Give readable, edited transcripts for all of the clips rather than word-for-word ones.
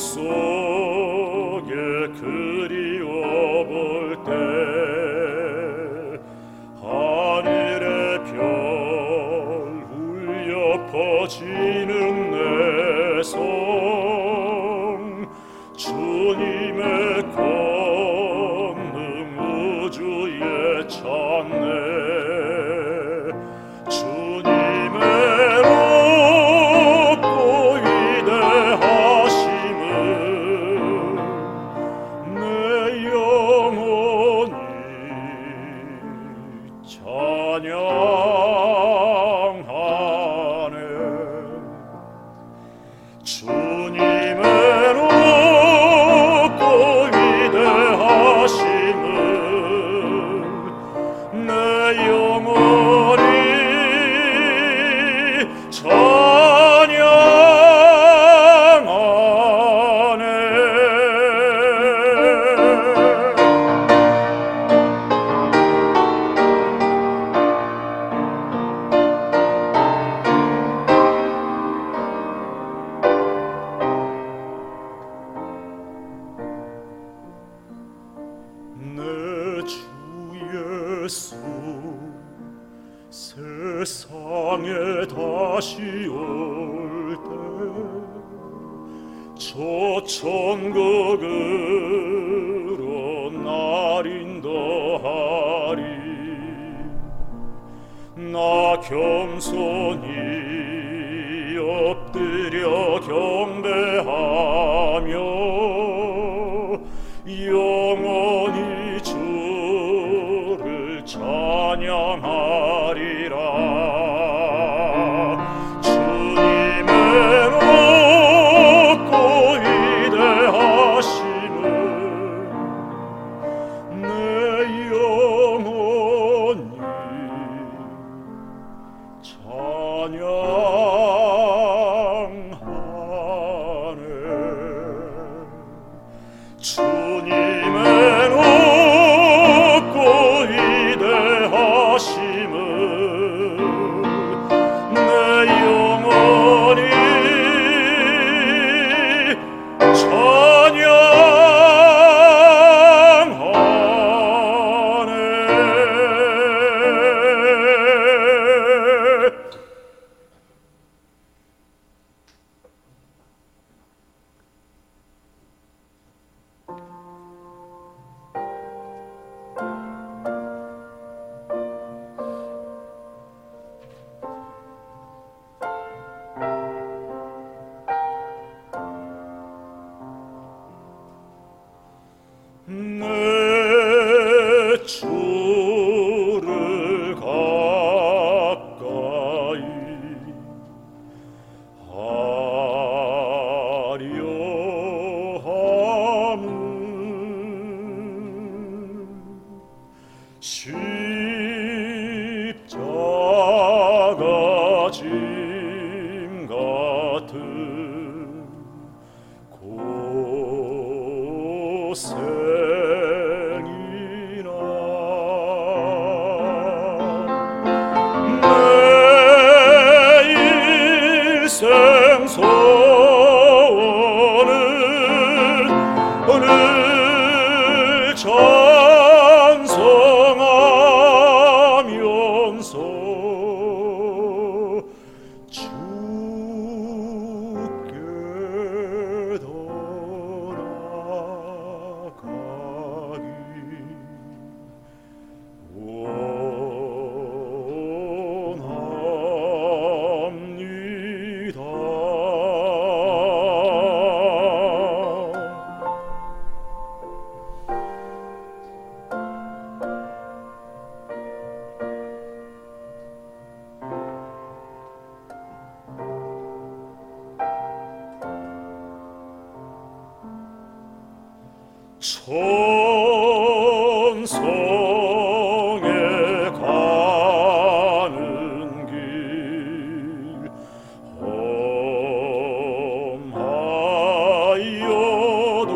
속에 그리워 볼 때 하늘의 별 울려 퍼지는 내 성 주님의 권능 우주에 찾네 주님의 높고 위대하심을 내 영혼이 찬양하네 주님의 높고 위대하심을 내 영혼이 찬양하네 내 주 예수 세상에 다시 올 때 저 천국으로 날 인도하리 나 겸손히 엎드려 경배하며 영원히 주를 찬양하리라 주님의 높고 위대하심을 내 영혼이 찬양하네 주님의 높고 위대하심을 내 영혼이 찬양하네 내 주를 가까이 하려 함은 십자가 짐 같은 고생이나 내 일생 소원은 오늘 찬송하면서 주께 돌아가기 원합니다 천성에 가는 길 험하여도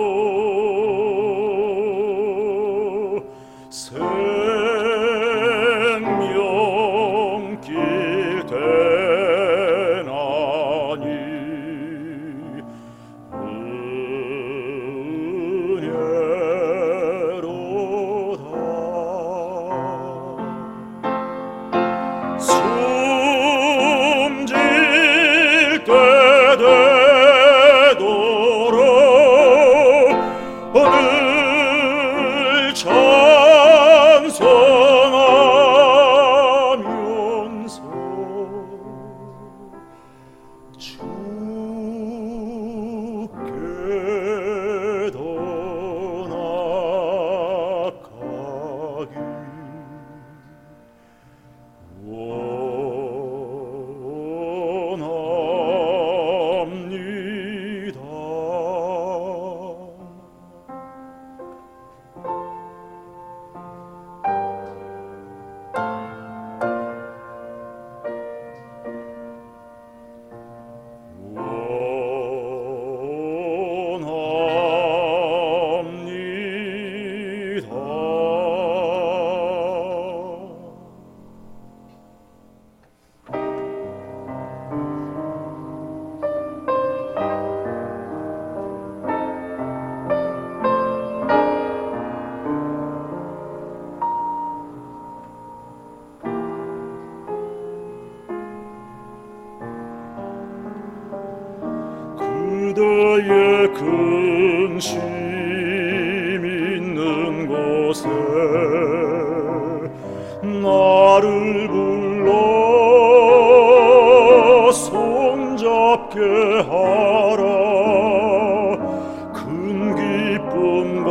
생명길 되나니 그대의 근심 있는 곳에 나를 불러 손잡게 하라. 큰 기쁨과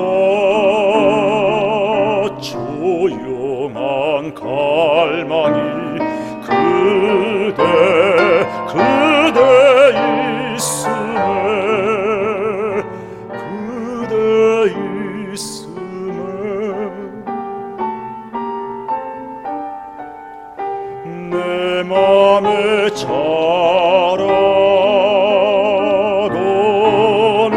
조용한 갈망이 그대 있음에 내 맘에 자라고는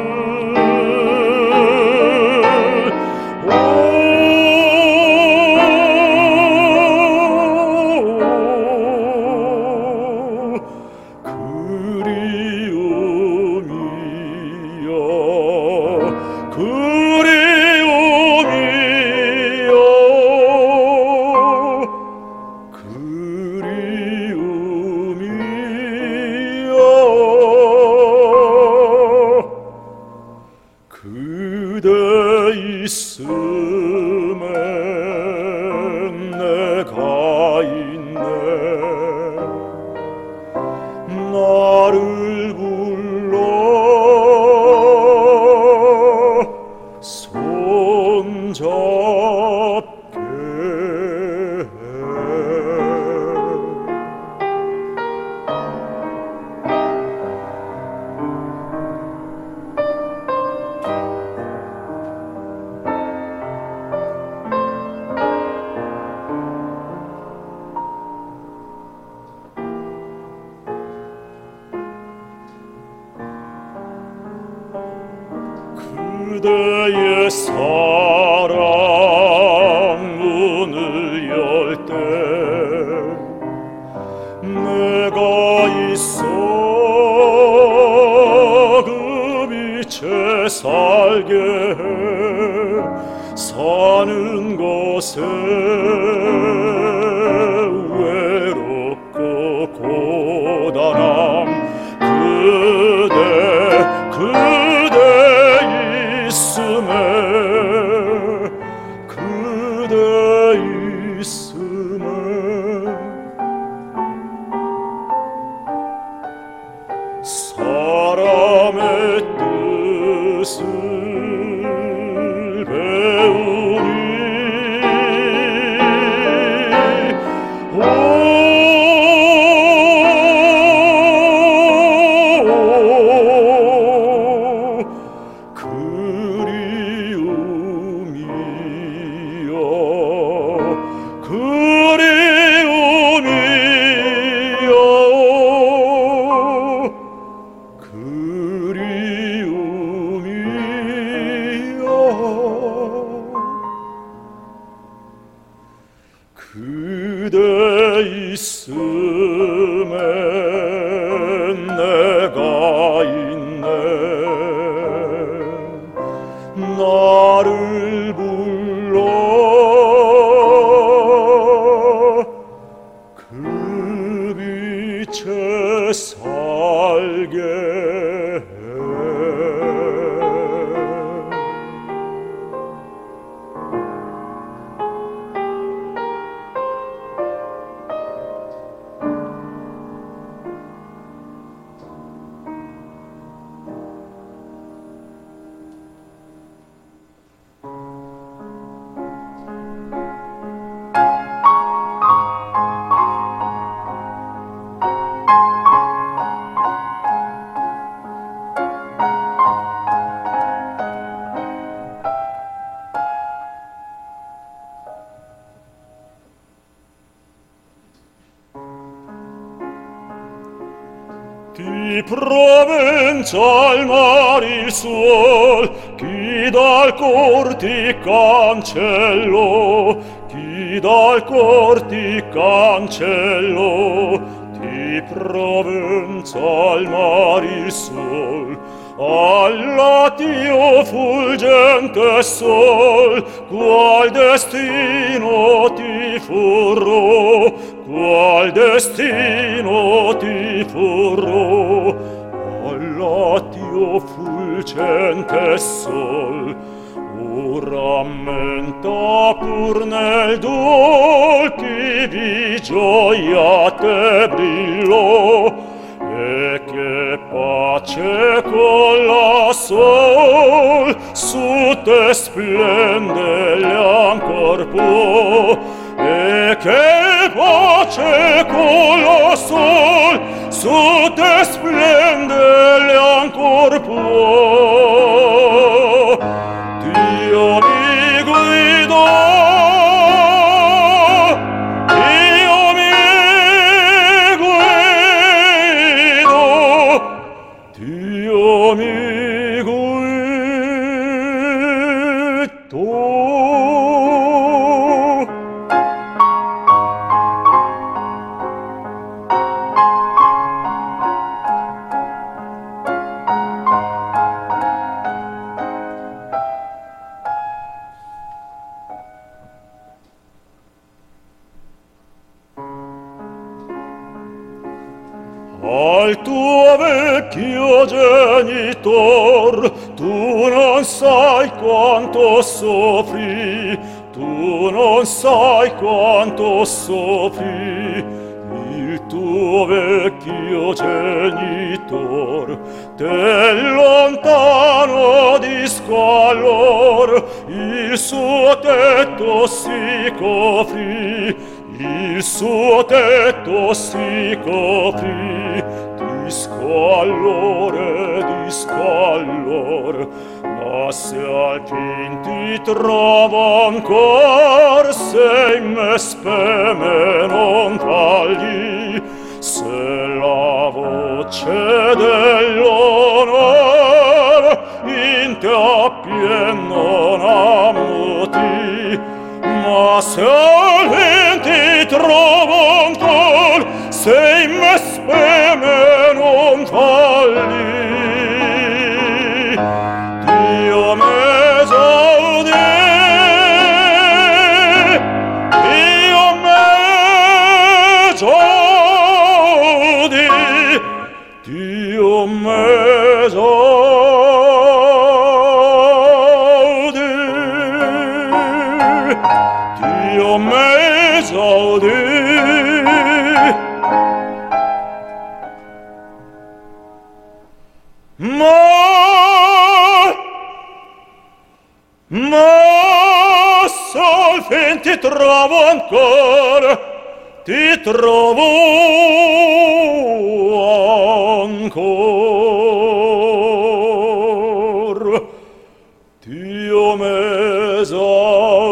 그대 있음에 내가 있네. 나를 불러 손잡게 해. 그대의 사랑 문을 열 때 내가 있어 그 빛에 살게 해. 사는 곳에 외롭고 고단함 그대 있음에 사람의 뜻을 배우니 그대 있음에 내가 있네. 나를 불러 그 빛에 살게 해. Ti provenza mar il suol, chi dal cor ti cancello, chi dal cor ti cancello. Ti provenza mar il suol, all'attio fulgente sol, qual destino ti furrò, qual destino ti furrò, all'attio mio fulgente sol, o rammenta pur nel dol che vi gioia te brillò, e che pace con la sol su te splende ancor può, e che pace con la sol su te splende ancor può. Dio mi guidò, Dio mi guidò, Dio mi guidò. Al tuo vecchio genitor tu non sai quanto soffrì, tu non sai quanto soffrì. Il tuo vecchio genitor te lontano di squallor il suo tetto si coprì, il suo tetto si coprì di squallor e di squallor. Ma se al fin ti trovo ancor, se in me speme non tagli, se la voce dell'onor in te appien non ammuti, ma se al fin ti trovo ancor, se in me speme non tagli, Dio m'esaudì, Dio m'esaudì, Dio m'esaudì, Dio m'esaudì. Ma sol fin ti trovo ancora, ti trovo ancora, Dio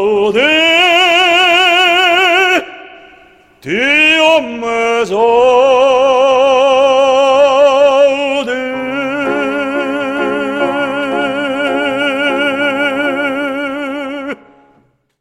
m'esaudì, Dio m'esaudì.